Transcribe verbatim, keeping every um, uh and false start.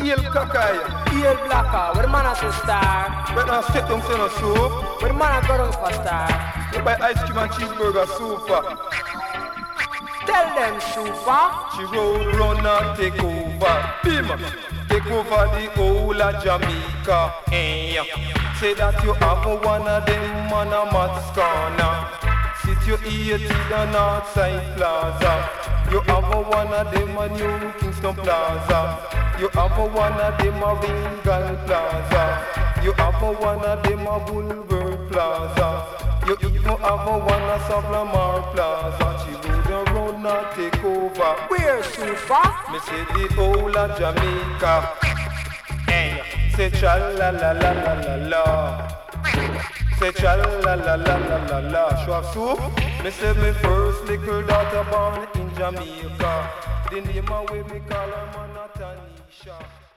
eel cockeye. Eel blacker, where the man has a star. Right now step down to no soup. Where the man has got for star. You buy ice cream and cheeseburger super. Tell them super. She roll run and take over. Bim. Take over the whole of Jamaica. Hey. Say that you have one of them on a mat's corner. Sit you eat in the Northside Plaza. You have one of them a New Kingston Plaza. You have one of them a Ringal Plaza. You have one of them a Woolworth Plaza. You even have one a Savlamar Plaza. She would run and take over. Where super? Me say the whole of Jamaica. Hey, say cha la la la la la la. Say cha la la la la la la. Show of soup. Me say me first little daughter born in Jamaica. The name of way me call her man a Tanisha.